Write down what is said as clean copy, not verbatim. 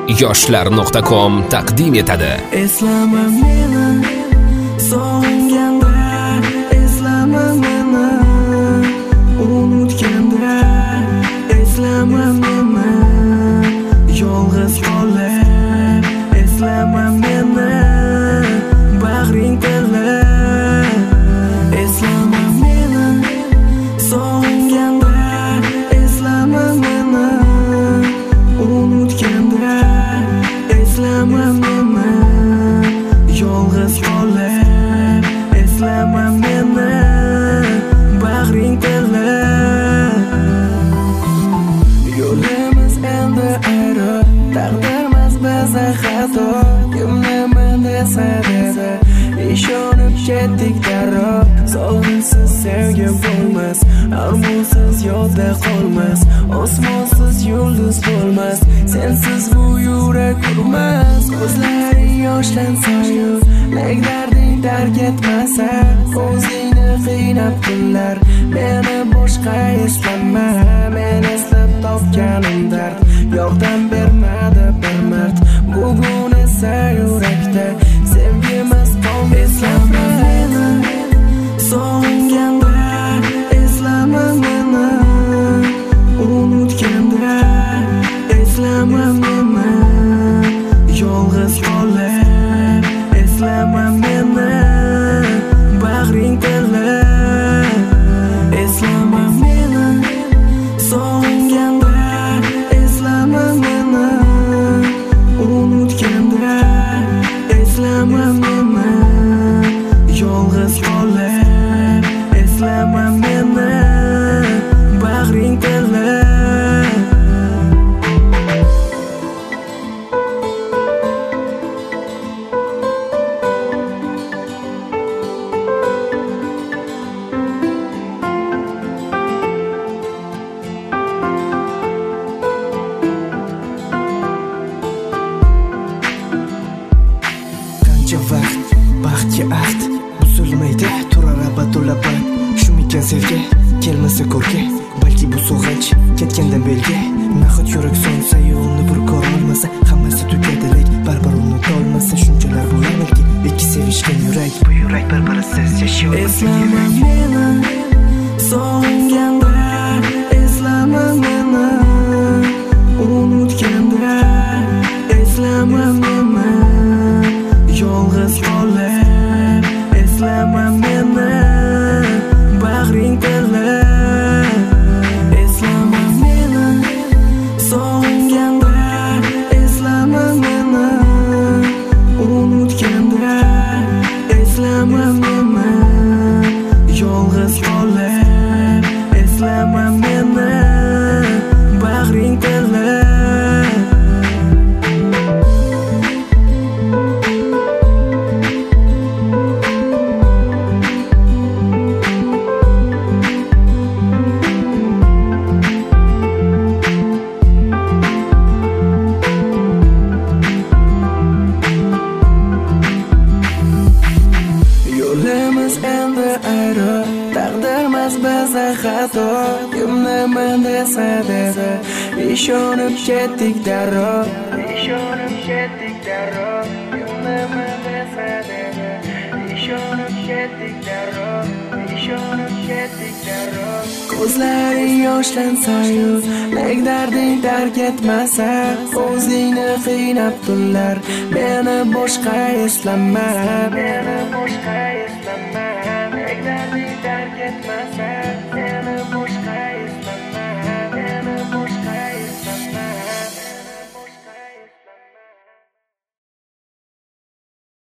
yoshlar.com taqdim etadi. Eslama meni, sog'inganda, eslama meni, unutganda, eslama meni, yolg'iz qolib, eslama meni, bag'ring tilib, eslama meni, sog'inganda, eslama meni, unutganda, eslama meni, yolg'iz qolib, eslama meni, bag'ring tilib. Yo'limiz endi ayri, taqdirimiz bizni xato, kim nima desa dedi, ishonib ketdik darrov. Sog'insiz sevgi bo'lmas, armonsiz yodda qolmas, osmonsiz yulduz bo'lmas, sensiz bu yurak urmas. Ko'zlaring yoshlansa-yu, lek darding tark etmasa, o'zingni qiynab kunlar, meni boshqa eslama, men eslab topganim dard, yordam bermadi bir mard, bugun esa yurakda sevgimiz qoldi. Eslama meni, sog'inganda, eslama meni, unutganda, eslama meni, yolg'iz qolib, eslama meni, bag'ring tilib, eslama meni, sog'inganda, eslama meni, unutganda, eslama meni, yolg'iz qolib, eslama meni, bag'ring tilib. Qancha vaqt, baxtga ahd buzilmaydi, turar abad-ulabad. Shumikan sevgi, kelmasa ko'rga, balki bu sog'inch ketgandan belgi. Nahot yurak sonsa, yo'lni bir ko'rolmasa, hammasi tugadilek, baribir unutolmasa, shunchalar bo'larmiki, ikki sevishgan yurak, bu yurak bir-birisiz yashayolmasa. Eslama meni, sog'inganda, eslama meni, unutganda, eslama meni, yolg'iz qolib, eslama meni, bag'ring tilib, eslama meni, sog'inganda, eslama meni, unutganda, eslama meni, yolg'iz qolib, eslama meni, bag'ring tilib. Yo'limiz endi ayri, taqdirimiz bizni xato, kim nima desa dedi, ishonib ketdik darrov, ishonib ketdik darrov, kim nima desa dedi, ishonib ketdik darrov, ishonib ketdik darrov. Ko'zlaring yoshlansa-yu, lek darding tark etmasa, o'zingni qiynab tunlar, meni boshqa eslama, meni boshqa eslama, lek darding tark etmasa,